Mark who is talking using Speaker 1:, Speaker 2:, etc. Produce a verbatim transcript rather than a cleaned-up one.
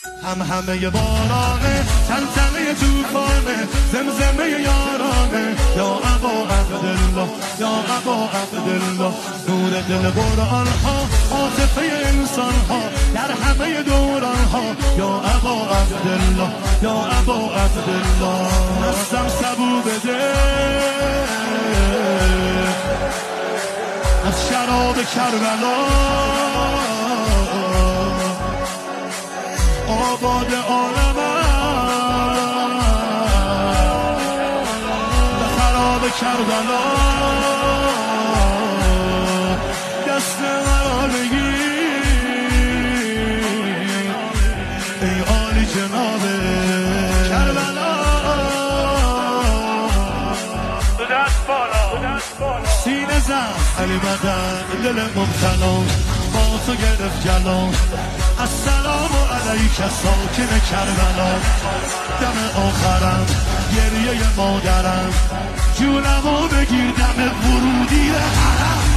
Speaker 1: هم همه بارانه تلتله توفانه زمزمه یارانه یا ابا عبدالله یا ابا عبدالله نور دل قرآن ها عاطفه انسان ها در همه دوران ها یا ابا عبدالله یا ابا عبدالله دستم سبو بده از شراب کربلا آباد عالم به خراب کربلا دست مرا بگیر ای عالی جناب کربلا دست بالا سینه زن علی بدن دل مبتلا با تو گرفت جلال السلام علیک ساکن کربلا دم آخرم گریه مادرم جونمو بگیر دم ورودی حرم